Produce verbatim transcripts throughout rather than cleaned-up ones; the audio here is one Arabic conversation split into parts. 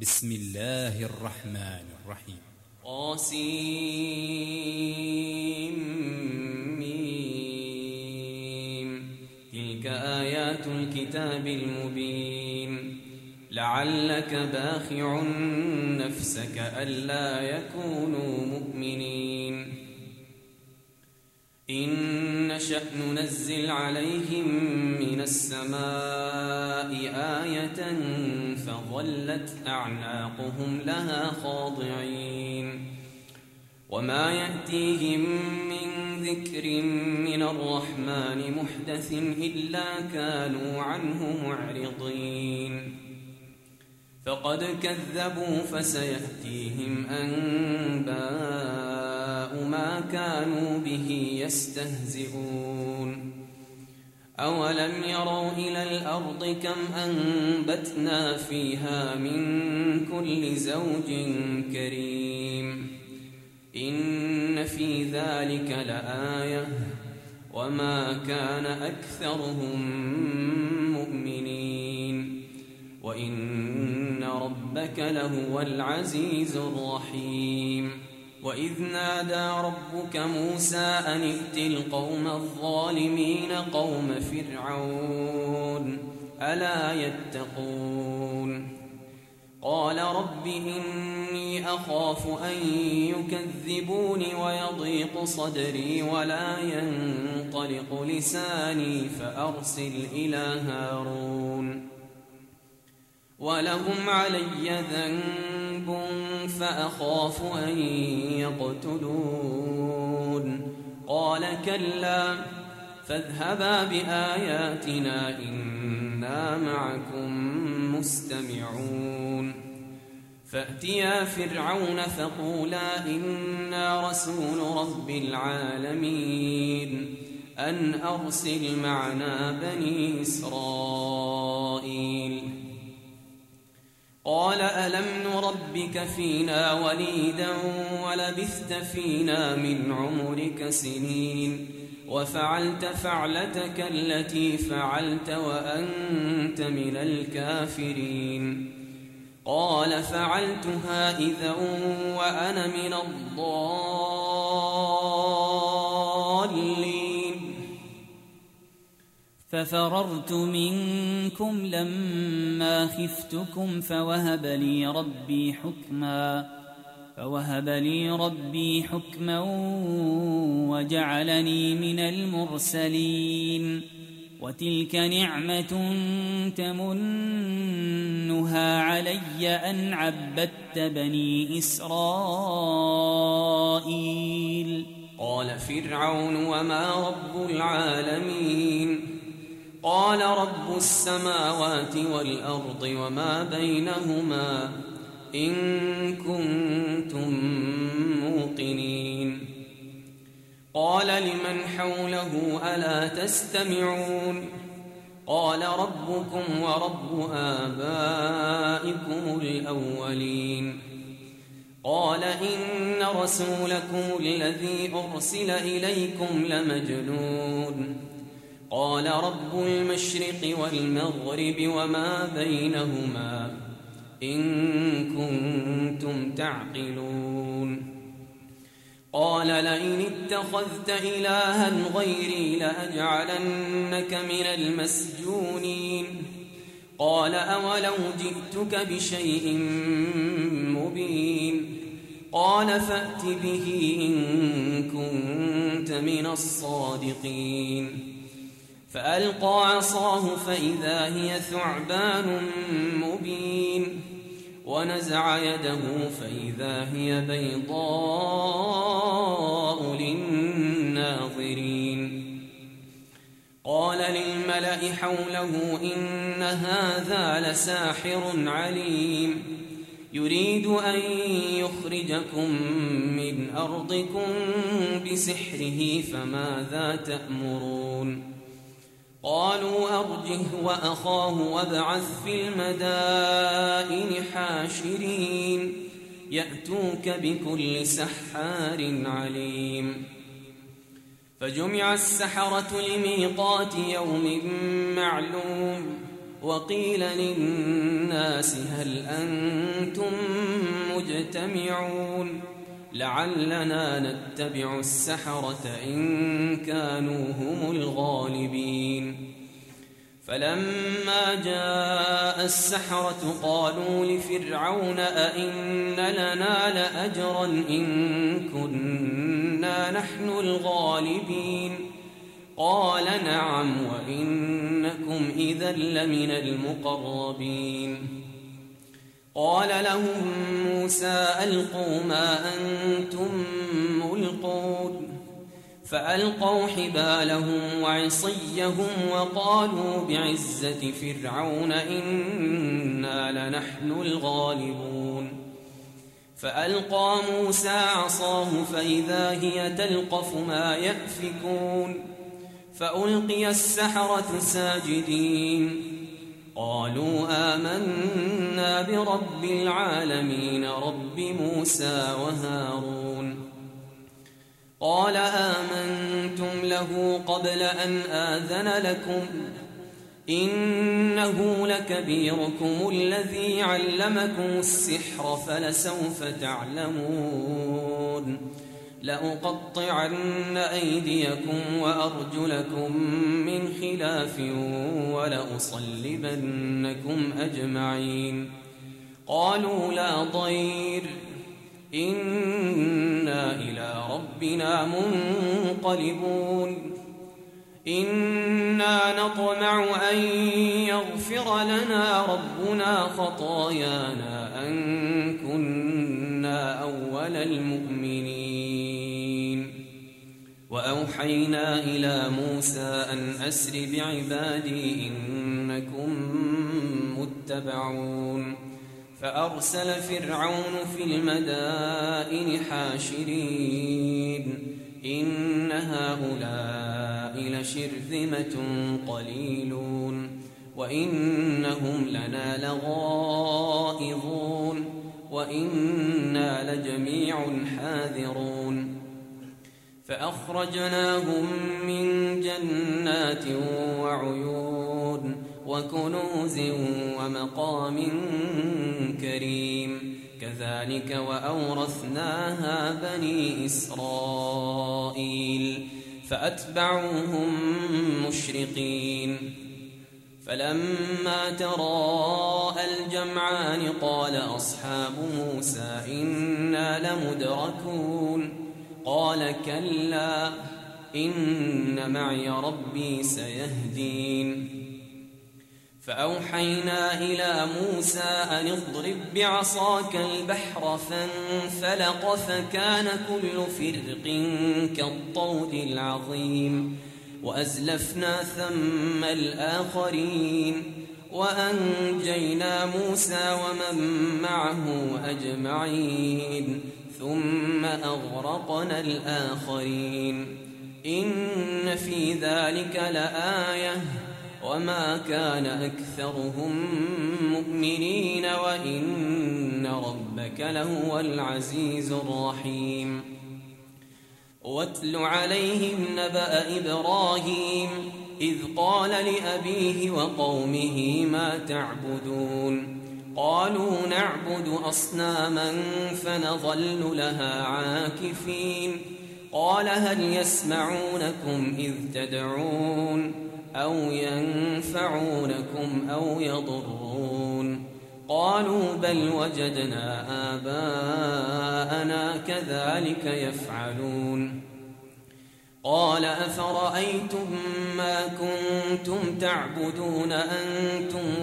بسم الله الرحمن الرحيم. قاسم تلك آيات الكتاب المبين لعلك باخع نفسك ألا يكونوا مؤمنين إن نشأ ننزل عليهم من السماء آية فظلت أعناقهم لها خاضعين وما يأتيهم من ذكر من الرحمن محدث إلا كانوا عنه معرضين فقد كذبوا فسيأتيهم أنباء ما كانوا به يستهزئون أولم يروا إلى الأرض كم أنبتنا فيها من كل زوج كريم إن في ذلك لآية وما كان أكثرهم مؤمنين وإن ربك لهو العزيز الرحيم وإذ نادى ربك موسى أن ائت القوم الظالمين قوم فرعون ألا يتقون قال رب إني أخاف أن يكذبون ويضيق صدري ولا ينطلق لساني فأرسل إلى هارون ولهم علي ذنب فأخاف أن يقتلون قال كلا فاذهبا بآياتنا إنا معكم مستمعون فأتيا فرعون فقولا إنا رسول رب العالمين أن أرسل معنا بني إسرائيل قال ألم نربك فينا وليدا ولبثت فينا من عمرك سنين وفعلت فعلتك التي فعلت وأنت من الكافرين قال فعلتها إذا وأنا من الضالين ففررت منكم لما خفتكم فوهب لي ربي حكما فوهب لي ربي حكما وجعلني من المرسلين وتلك نعمة تمنها علي أن عبدت بني إسرائيل قال فرعون وما رب العالمين قال رب السماوات والأرض وما بينهما إن كنتم موقنين قال لمن حوله ألا تستمعون قال ربكم ورب آبائكم الأولين قال إن رسولكم الذي أرسل إليكم لمجنون قال رب المشرق والمغرب وما بينهما إن كنتم تعقلون قال لئن اتخذت إلها غيري لأجعلنك من المسجونين قال أولو جئتك بشيء مبين قال فأت به إن كنت من الصادقين فألقى عصاه فإذا هي ثعبان مبين ونزع يده فإذا هي بيضاء للناظرين قال للملأ حوله إن هذا لساحر عليم يريد أن يخرجكم من أرضكم بسحره فماذا تأمرون قالوا أرجه وأخاه وابعث في المدائن حاشرين يأتوك بكل سحار عليم فجمع السحرة لميقات يوم معلوم وقيل للناس هل أنتم مجتمعون لعلنا نتبع السحرة إن كانوا هم الغالبين فلما جاء السحرة قالوا لفرعون أئن لنا لأجرا إن كنا نحن الغالبين قال نعم وإنكم إذا لمن المقربين قال لهم موسى ألقوا ما أنتم ملقون فألقوا حبالهم وعصيهم وقالوا بعزة فرعون إنا لنحن الغالبون فألقى موسى عصاه فإذا هي تلقف ما يأفكون فألقي السحرة ساجدين قالوا آمنا برب العالمين رب موسى وهارون قال آمنتم له قبل أن آذن لكم إنه لكبيركم الذي علمكم السحر فلسوف تعلمون لأقطعن أيديكم وأرجلكم من خلاف ولأصلبنكم أجمعين قالوا لا ضير إنا إلى ربنا منقلبون إنا نطمع أن يغفر لنا ربنا خطايانا أن كنا أول المؤمنين وأوحينا إلى موسى أن أسر بعبادي إنكم متبعون فأرسل فرعون في المدائن حاشرين إن هؤلاء لشرذمة قليلون وإنهم لنا لغائظون وإنا لجميع حاذرون فأخرجناهم من جنات وعيون وكنوز ومقام كريم كذلك وأورثناها بني إسرائيل فأتبعوهم مشرقين فلما تراءى الجمعان قال أصحاب موسى إنا لمدركون قال كلا إن معي ربي سيهدين فأوحينا إلى موسى أن اضرب بعصاك البحر فانفلق فكان كل فرق كالطود العظيم وأزلفنا ثم الآخرين وأنجينا موسى ومن معه أجمعين ثم أغرقنا الآخرين إن في ذلك لآية وما كان أكثرهم مؤمنين وإن ربك لهو العزيز الرحيم واتل عليهم نبأ إبراهيم إذ قال لأبيه وقومه ما تعبدون قالوا نعبد أصناما فنظل لها عاكفين قال هل يسمعونكم إذ تدعون أو ينفعونكم أو يضرون قالوا بل وجدنا آباءنا كذلك يفعلون قال أفرأيتم ما كنتم تعبدون أنتم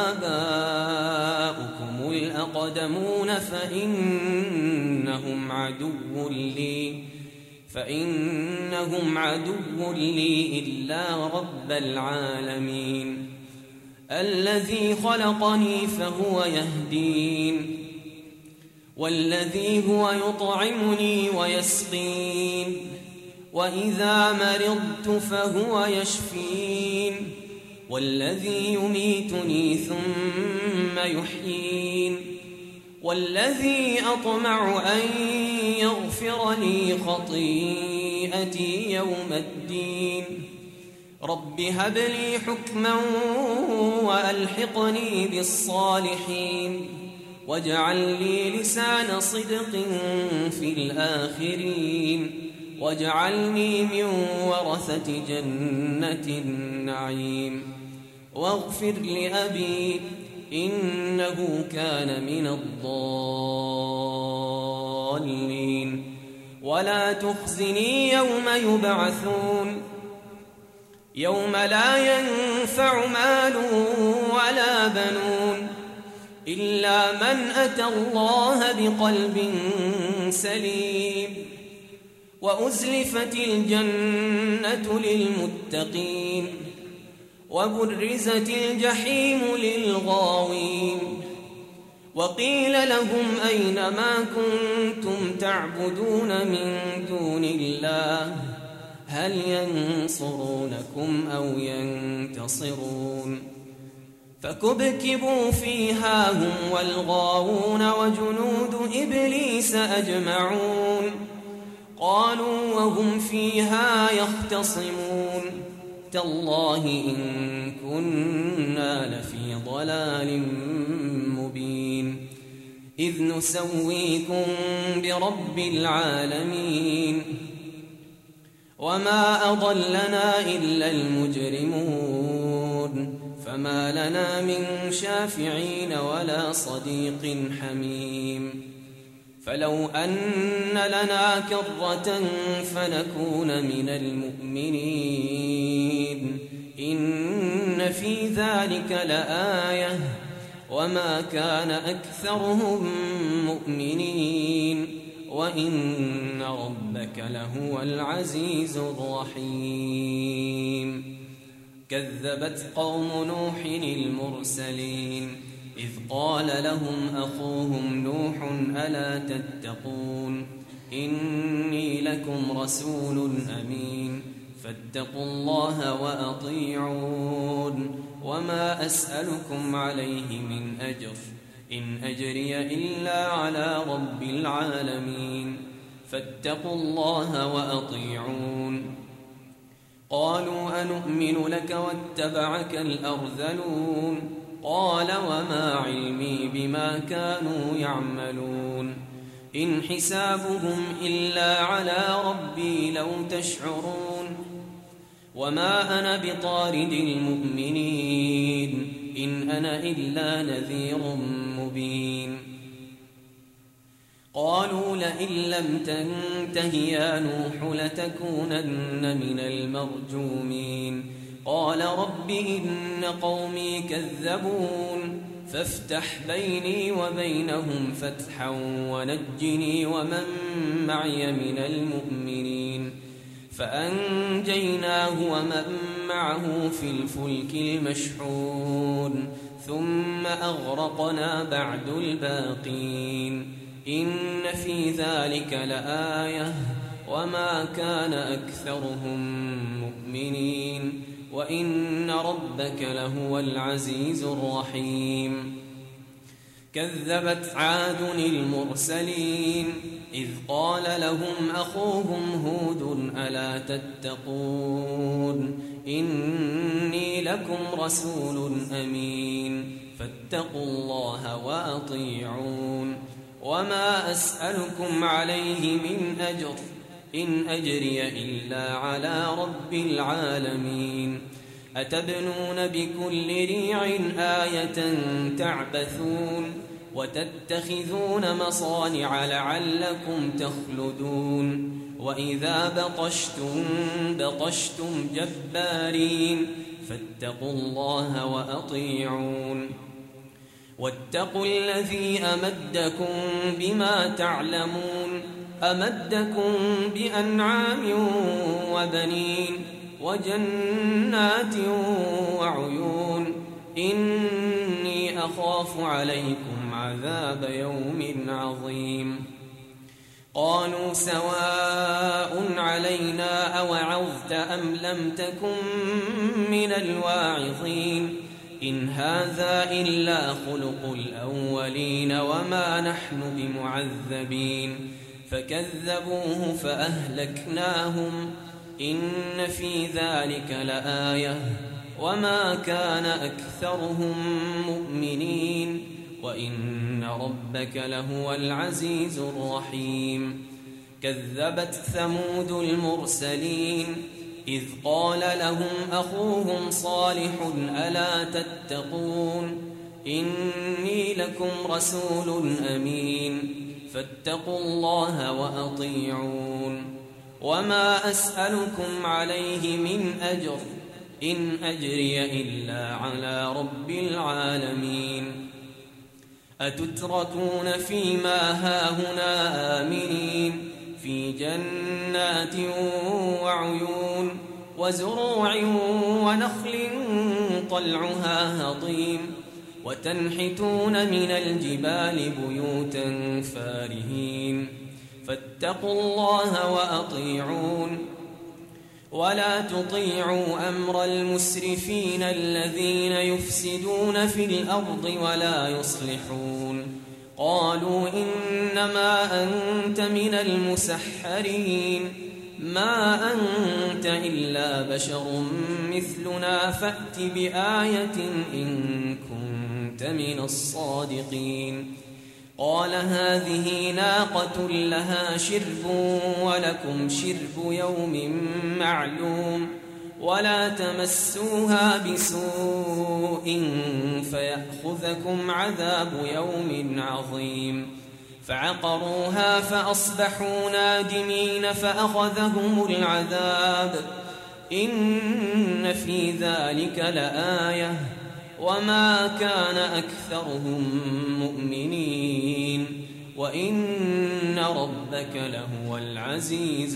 وآباؤكم الأقدمون فإنهم عدو لي فإنهم عدو لي إلا رب العالمين الذي خلقني فهو يهدين والذي هو يطعمني ويسقين وإذا مرضت فهو يشفين والذي يميتني ثم يحيين والذي أطمع أن يغفر لي خطيئتي يوم الدين رب هب لي حكما وألحقني بالصالحين واجعل لي لسان صدق في الآخرين واجعلني من ورثة جنة النعيم واغفر لأبي إنه كان من الضالين ولا تخزني يوم يبعثون يوم لا ينفع مال ولا بنون إلا من أتى الله بقلب سليم وأزلفت الجنة للمتقين وبرزت الجحيم للغاوين وقيل لهم أين ما كنتم تعبدون من دون الله هل ينصرونكم أو ينتصرون فكبكبوا فيها هم والغاوون وجنود إبليس أجمعون قالوا وهم فيها يختصمون تالله إن كنا لفي ضلال مبين إذ نسويكم برب العالمين وما أضلنا إلا المجرمون فما لنا من شافعين ولا صديق حميم فلو أن لنا كرة فنكون من المؤمنين إن في ذلك لآية وما كان أكثرهم مؤمنين وإن ربك لهو العزيز الرحيم كذبت قوم نوح المرسلين إذ قال لهم أخوهم نوح ألا تتقون إني لكم رسول أمين فاتقوا الله وأطيعون وما أسألكم عليه من أجر إن أجري إلا على رب العالمين فاتقوا الله وأطيعون قالوا أنؤمن لك واتبعك الأرذلون قال وما علمي بما كانوا يعملون إن حسابهم إلا على ربي لو تشعرون وما أنا بطارد المؤمنين إن أنا إلا نذير مبين قالوا لئن لم تنته يا نوح لتكونن من المرجومين قال رب إن قومي كذبون فافتح بيني وبينهم فتحا ونجني ومن معي من المؤمنين فأنجيناه ومن معه في الفلك المشحون ثم أغرقنا بعد الباقين إن في ذلك لآية وما كان أكثرهم مؤمنين وإن ربك لهو العزيز الرحيم كذبت عاد المرسلين إذ قال لهم أخوهم هود ألا تتقون إني لكم رسول أمين فاتقوا الله وأطيعون وما أسألكم عليه من أجر إن أجري إلا على رب العالمين أتبنون بكل ريع آية تعبثون وتتخذون مصانع لعلكم تخلدون وإذا بطشتم بطشتم جبارين فاتقوا الله وأطيعون واتقوا الذي أمدكم بما تعلمون أمدكم بأنعام وبنين وجنات وعيون إني أخاف عليكم عذاب يوم عظيم قالوا سواء علينا أوعظت أم لم تكن من الواعظين إن هذا إلا خلق الأولين وما نحن بمعذبين فكذبوه فأهلكناهم إن في ذلك لآية وما كان أكثرهم مؤمنين وإن ربك لهو العزيز الرحيم كذبت ثمود المرسلين إذ قال لهم أخوهم صالح ألا تتقون إني لكم رسول أمين فاتقوا الله وأطيعون وما أسألكم عليه من أجر إن أجري إلا على رب العالمين أتتركون فيما هاهنا آمنين في جنات وعيون وزروع ونخل طلعها هضيم وتنحتون من الجبال بيوتا فارهين فاتقوا الله وأطيعون ولا تطيعوا أمر المسرفين الذين يفسدون في الأرض ولا يصلحون قالوا إنما أنت من المسحرين ما أنت إلا بشر مثلنا فأت بآية إن كنت من الصادقين قال هذه ناقة لها شرب ولكم شرب يوم معلوم ولا تمسوها بسوء فيأخذكم عذاب يوم عظيم فعقروها فأصبحوا نادمين فأخذهم العذاب إن في ذلك لآية وما كان أكثرهم مؤمنين وإن ربك لهو العزيز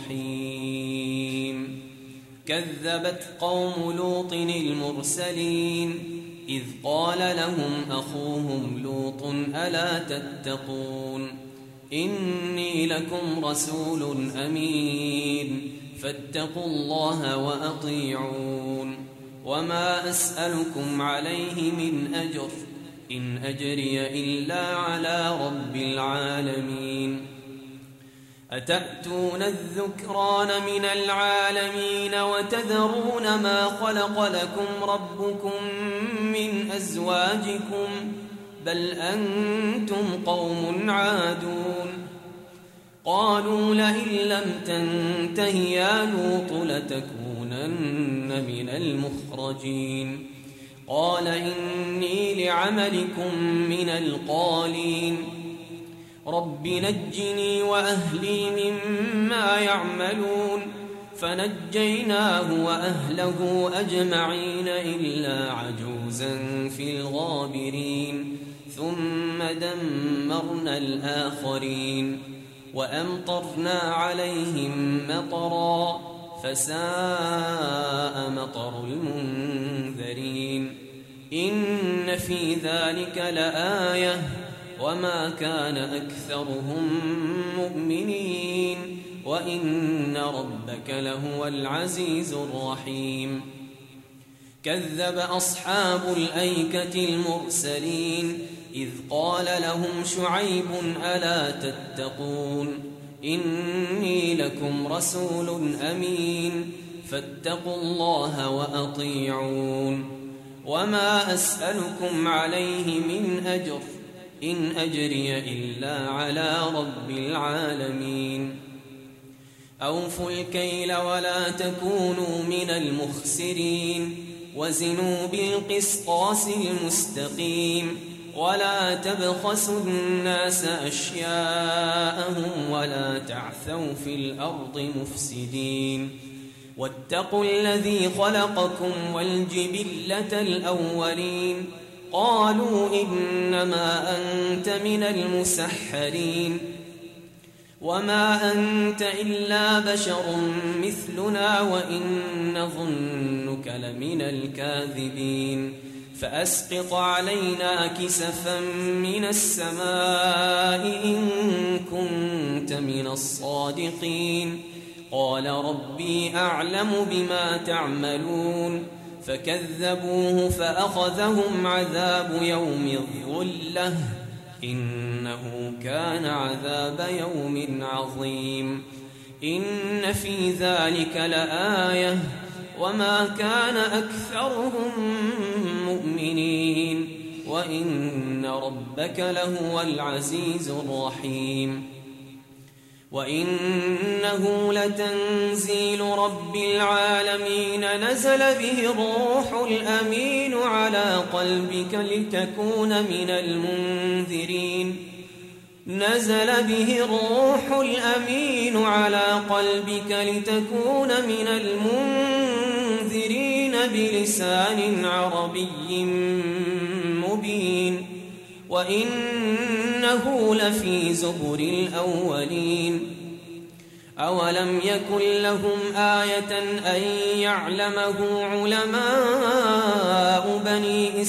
الرحيم كذبت قوم لوط المرسلين إذ قال لهم أخوهم لوط ألا تتقون إني لكم رسول أمين فاتقوا الله وأطيعون وما أسألكم عليه من أجر إن أجري إلا على رب العالمين أتأتون الذكران من العالمين وتذرون ما خلق لكم ربكم من أزواجكم بل أنتم قوم عادون قالوا لئن لم تنته يا لوط لتكونن من المخرجين قال إني لعملكم من القالين رب نجني وأهلي مما يعملون فنجيناه وأهله أجمعين إلا عجوزا في الغابرين ثم دمرنا الآخرين وأمطرنا عليهم مطرا فساء مطر المنذرين إن في ذلك لآية وما كان أكثرهم مؤمنين وإن ربك لهو العزيز الرحيم كذب أصحاب الأيكة المرسلين إذ قال لهم شعيب ألا تتقون إني لكم رسول أمين فاتقوا الله وأطيعون وما أسألكم عليه من أجر إن أجري إلا على رب العالمين أوفوا الكيل ولا تكونوا من المخسرين وزنوا بالقسطاس المستقيم ولا تبخسوا الناس أشياءهم ولا تعثوا في الأرض مفسدين واتقوا الذي خلقكم والجبلة الأولين قالوا إنما أنت من المسحرين وما أنت إلا بشر مثلنا وإن نظنك لمن الكاذبين فأسقط علينا كسفا من السماء إن كنت من الصادقين قال ربي أعلم بما تعملون فكذبوه فأخذهم عذاب يوم الظلة إنه كان عذاب يوم عظيم إن في ذلك لآية وما كان أكثرهم مؤمنين وإن ربك لهو العزيز الرحيم وإنه لتنزيل رب العالمين نزل به الروح الأمين على قلبك لتكون من المنذرين نزل به الروح الأمين على قلبك لتكون من المنذرين بلسان عربي مبين وإنه لفي زبر الأولين أولم يكن لهم آية أن يعلمه علماء بني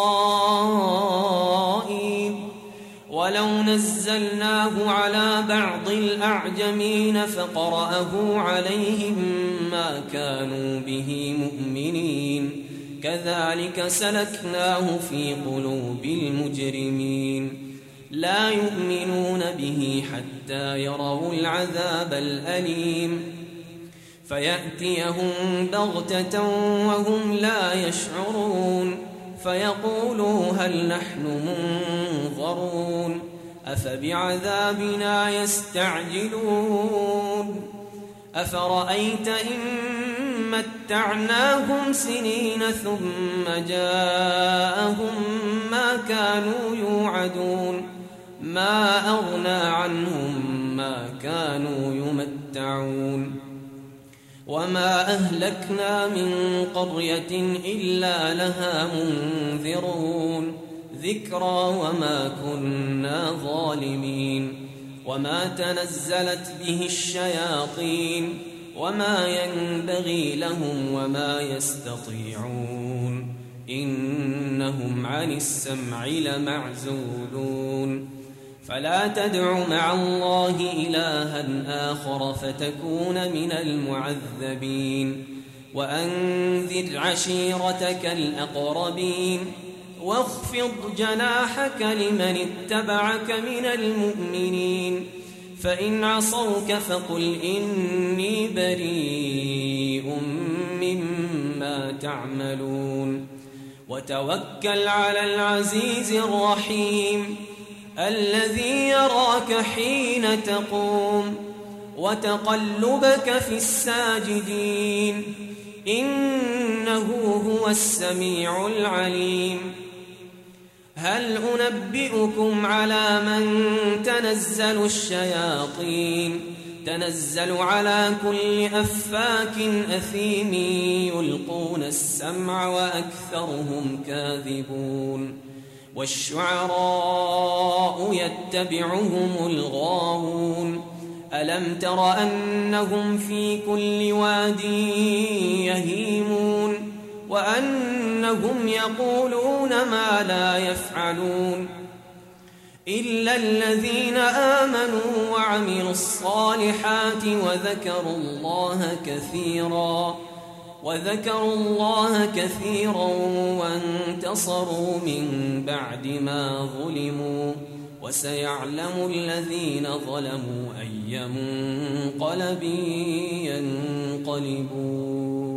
إسرائيل ولو نزلناه على بعض الأعجمين فقرأه عليهم ما كانوا به مؤمنين كذلك سلكناه في قلوب المجرمين لا يؤمنون به حتى يروا العذاب الأليم فيأتيهم بغتة وهم لا يشعرون فيقولوا هل نحن منظرون أفبعذابنا يستعجلون أفرأيت إن متعناهم سنين ثم جاءهم ما كانوا يوعدون ما أغنى عنهم ما كانوا يمتعون وما أهلكنا من قرية إلا لها منذرون ذكرى وما كنا ظالمين وما تنزلت به الشياطين وما ينبغي لهم وما يستطيعون إنهم عن السمع لمعزولون فلا تدع مع الله إلها آخر فتكون من المعذبين وأنذر عشيرتك الأقربين واخفض جناحك لمن اتبعك من المؤمنين فإن عصوك فقل إني بريء مما تعملون وتوكل على العزيز الرحيم الذي يراك حين تقوم وتقلبك في الساجدين إنه هو السميع العليم هل أنبئكم على من تنزل الشياطين تنزل على كل أفاك أثيم يلقون السمع وأكثرهم كاذبون والشعراء يتبعهم الغاوون ألم تر أنهم في كل واد يهيمون وأنهم يقولون ما لا يفعلون إلا الذين آمنوا وعملوا الصالحات وذكروا الله كثيرا وذكروا الله كثيرا وانتصروا من بعد ما ظلموا وسيعلم الذين ظلموا أي منقلب ينقلبون